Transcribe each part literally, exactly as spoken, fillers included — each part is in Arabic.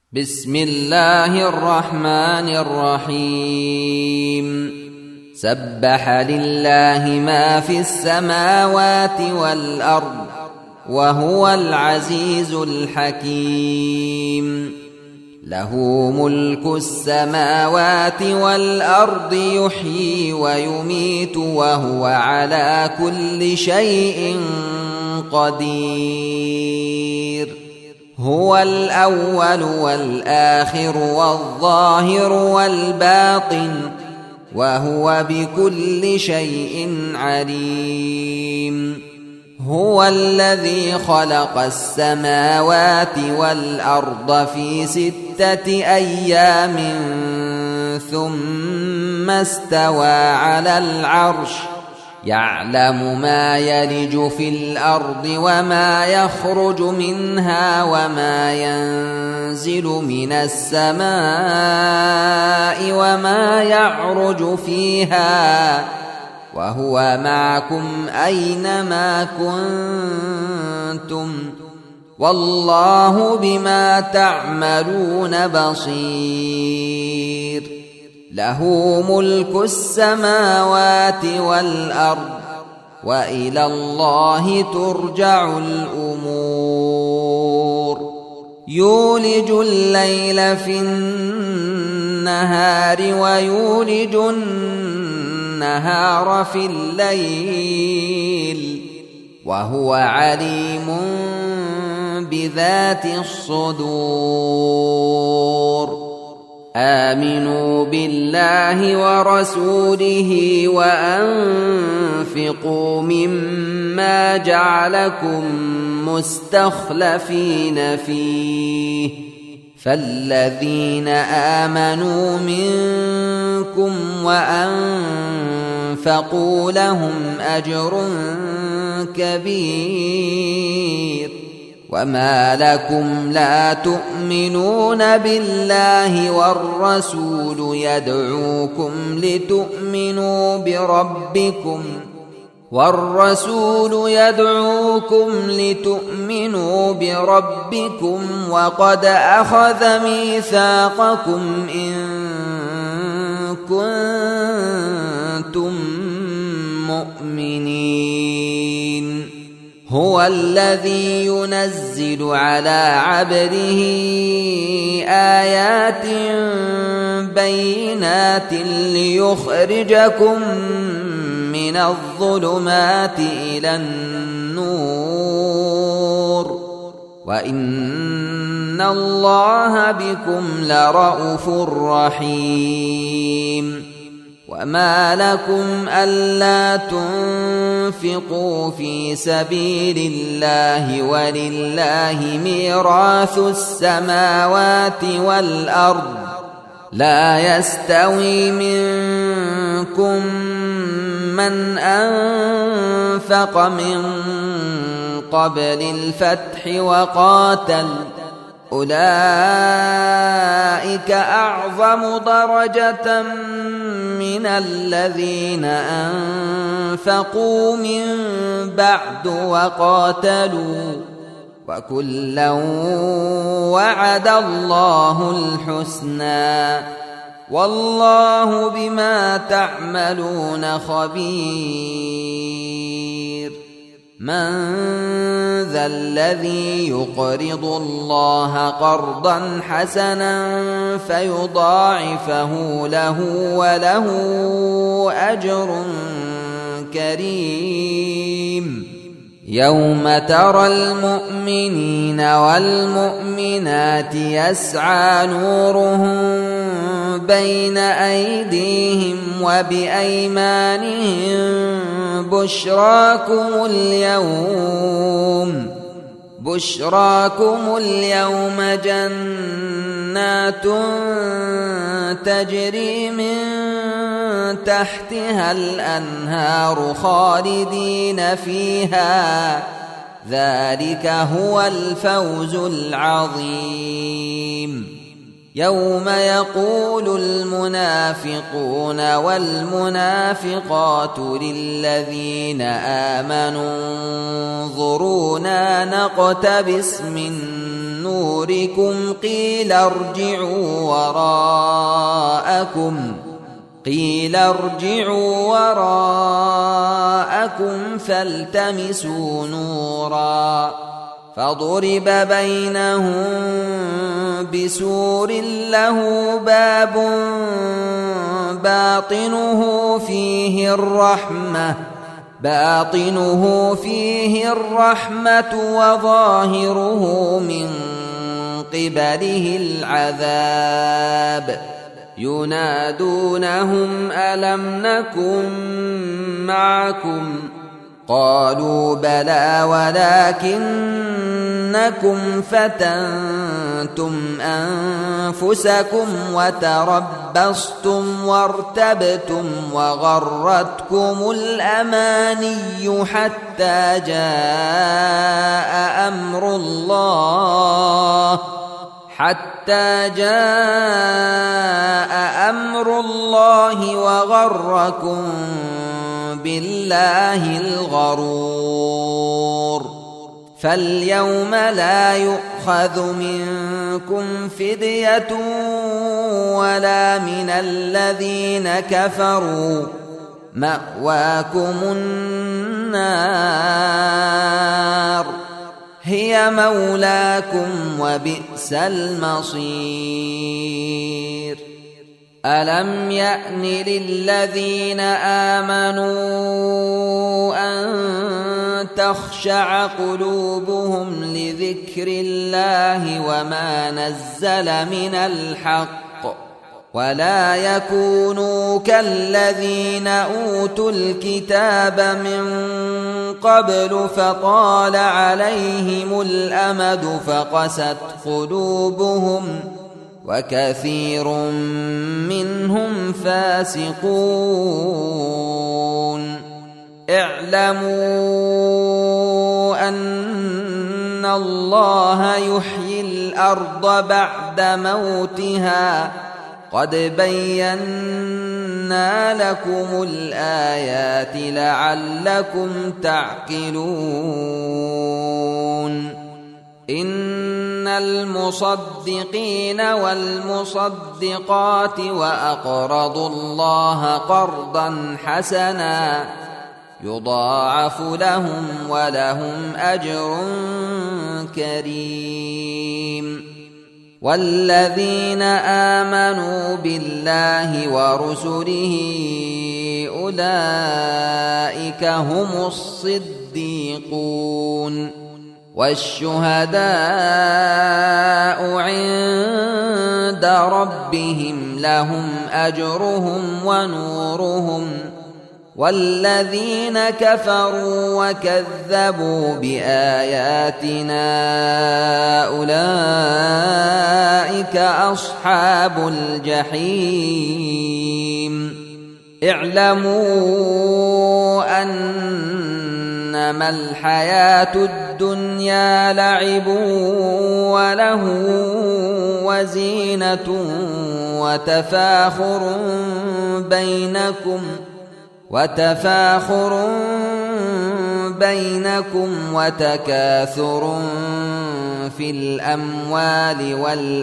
بسم الله الرحمن الرحيم سبح لله ما في السماوات والأرض وهو العزيز الحكيم له ملك السماوات والأرض يحيي ويميت وهو على كل شيء قدير هو الأول والآخر والظاهر والباطن وهو بكل شيء عليم هو الذي خلق السماوات والأرض في ستة أيام ثم استوى على العرش يعلم ما يلج في الأرض وما يخرج منها وما ينزل من السماء وما يعرج فيها وهو معكم أينما كنتم والله بما تعملون بصير له ملك السماوات والأرض وإلى الله ترجع الأمور يولج الليل في النهار ويولج النهار في الليل وهو عليم بذات الصدور آمنوا بالله ورسوله وأنفقوا مما جعلكم مستخلفين فيه فالذين آمنوا منكم وأنفقوا لهم أجر كبير وما لكم لا تؤمنون بالله والرسول يدعوكم لتؤمنوا بربكم والرسول يدعوكم لتؤمنوا بربكم وقد أخذ ميثاقكم إن كنتم مؤمنين هو الذي ينزل على عبده آيات بينات ليخرجكم من الظلمات إلى النور وإن الله بكم لرءوف رحيم وما لكم ألا تنفقوا في سبيل الله ولله ميراث السماوات والأرض لا يستوي منكم من أنفق من قبل الفتح وقاتل أولئك أعظم درجة من الذين أنفقوا من بعد وقاتلوا وكلا وعد الله الحسنى والله بما تعملون خبير من ذا الذي يقرض الله قرضا حسنا فيضاعفه له وله أجر كريم يوم ترى المؤمنين والمؤمنات يسعى نورهم بين أيديهم وبأيمانهم بشراكم اليوم بشراكم اليوم جنات تجري من تحتها الأنهار خالدين فيها ذلك هو الفوز العظيم يوم يقول المنافقون والمنافقات للذين آمنوا انظرونا نقتبس من نوركم قيل ارجعوا وراءكم قيل ارجعوا وراءكم فالتمسوا نورا فضرب بينهم بسور له باب باطنه فيه الرحمة باطنه فيه الرحمة وظاهره من قبله العذاب ينادونهم ألم نكن معكم قالوا بلى ولكنكم فتنتم أنفسكم وتربصتم وارتبتم وغرتكم الأماني حتى جاء أمر الله حتى جاء أمر الله وغركم بالله الغرور فاليوم لا يؤخذ منكم فدية ولا من الذين كفروا مأواكم النار هي مولاكم وبئس المصير ألم يأن للذين آمنوا أن تخشع قلوبهم لذكر الله وما نزل من الحق ولا يكونوا كالذين أوتوا الكتاب من قبل فطال عليهم الأمد فقست قلوبهم وكثير منهم فاسقون اعلموا أن الله يحيي الأرض بعد موتها قد بينا لكم الآيات لعلكم تعقلون إن المصدقين والمصدقات وأقرضوا الله قرضا حسنا يضاعف لهم ولهم أجر كريم والذين آمنوا بالله ورسله أولئك هم الصديقون والشهداء عند ربهم لهم أجرهم ونورهم والذين كفروا وكذبوا بآياتنا أولئك أصحاب الجحيم اعلموا أنما الحياة الدنيا لعب وله وزينة وتفاخر بينكم وتفاخر بينكم وتكاثر في الأموال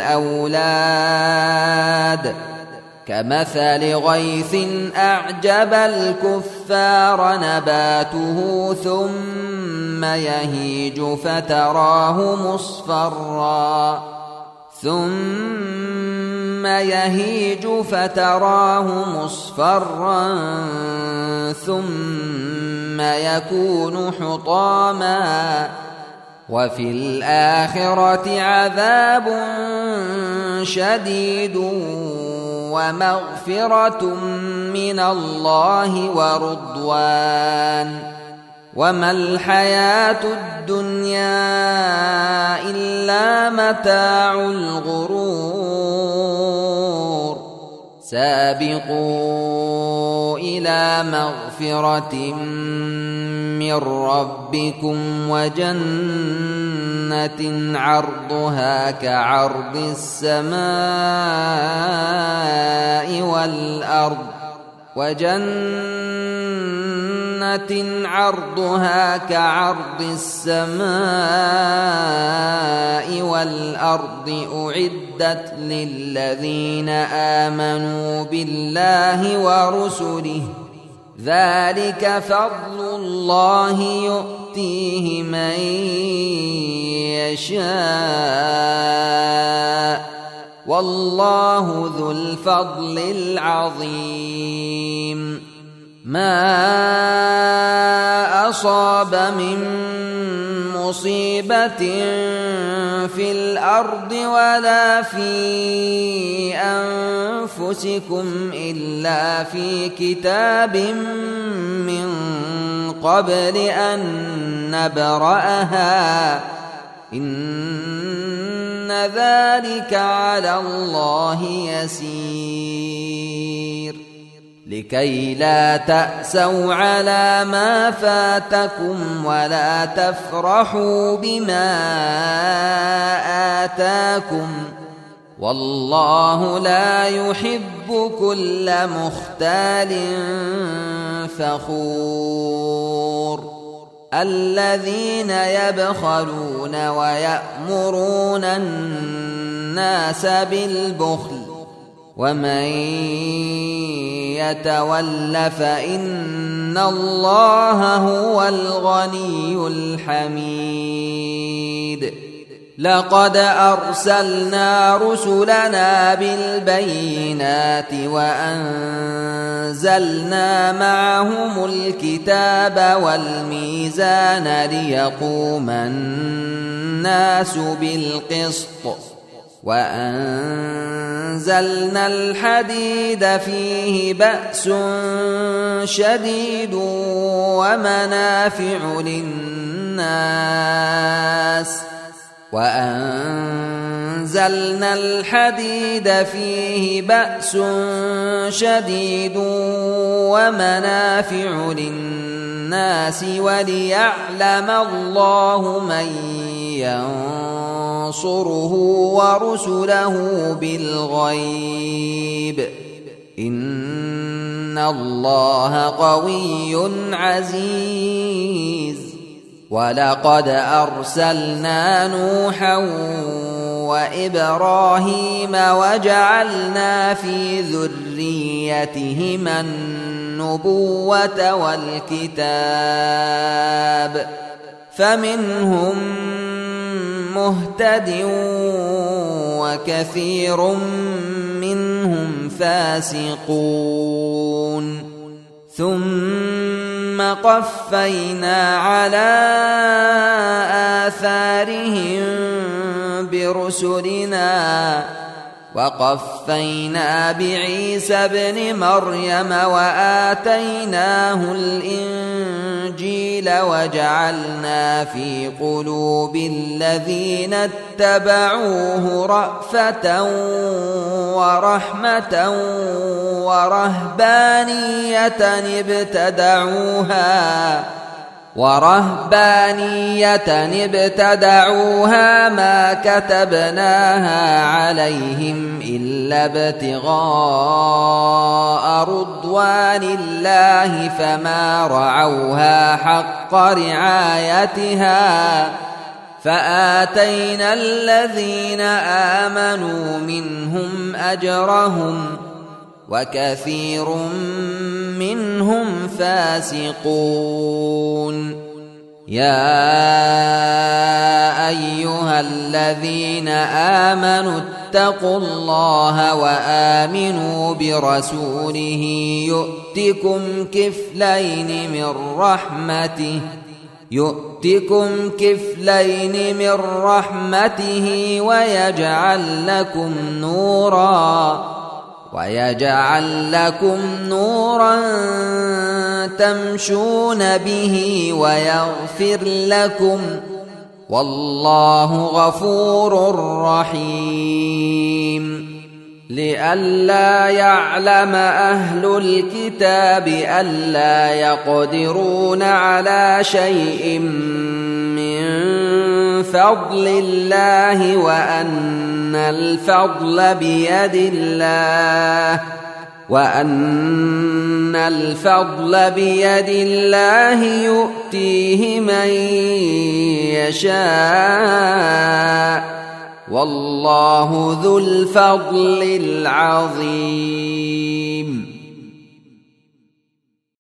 والأولاد كمثل غيث أعجب الكفار نباته ثم يهيج فتراه مصفرا ثم يهيج فتراه مصفرا ثم يكون حطاما وفي الآخرة عذاب شديد ومغفرة من الله ورضوان وما الحياة الدنيا إلا متاع الغرور سابقوا إلى مغفرة من ربكم وجنة عرضها كعرض السماء والأرض وجنة عرضها كعرض السماء والأرض أعدت للذين آمنوا بالله ورسله ذلك فضل الله يؤتيه من يشاء والله ذو الفضل العظيم ما أصاب من مصيبة في الأرض ولا في أنفسكم إلا في كتاب من قبل أن نبرأها إن ذلك على الله يسير لكي لا تأسوا على ما فاتكم ولا تفرحوا بما آتاكم والله لا يحب كل مختال فخور الذين يبخلون ويأمرون الناس بالبخل ومن يتول فإن الله هو الغني الحميد لقد أرسلنا رسلنا بالبينات وأنزلنا معهم الكتاب والميزان ليقوم الناس بالقسط وأنزلنا الحديد فيه بأس شديد ومنافع للناس وأنزلنا الحديد فيه بأس شديد ومنافع للناس وليعلم الله من ينصره ورسله بالغيب إن الله قوي عزيز ولقد أرسلنا نوحا وإبراهيم وجعلنا في ذريتهما النبوة والكتاب فمنهم مهتد وكثير منهم فاسقون ثم قفينا على آثارهم برسلنا وقفينا بعيسى ابن مريم وآتيناه الإنجيل وجعلنا في قلوب الذين اتبعوه رأفة ورحمة ورهبانية ابتدعوها ورهبانية ابتدعوها ما كتبناها عليهم إلا ابتغاء رضوان الله فما رعوها حق رعايتها فآتينا الذين آمنوا منهم أجرهم وكثير منهم فاسقون يا أيها الذين آمنوا اتقوا الله وآمنوا برسوله يؤتكم كفلين من رحمته يؤتكم كفلين من رحمته ويجعل لكم نورا ويجعل لكم نورا تمشون به ويغفر لكم والله غفور رحيم لئلا يعلم أهل الكتاب ألا يقدرون على شيء من فضل الله وأن الفضل بيد الله وأن الفضل بيد الله يؤتيه من يشاء والله ذو الفضل العظيم.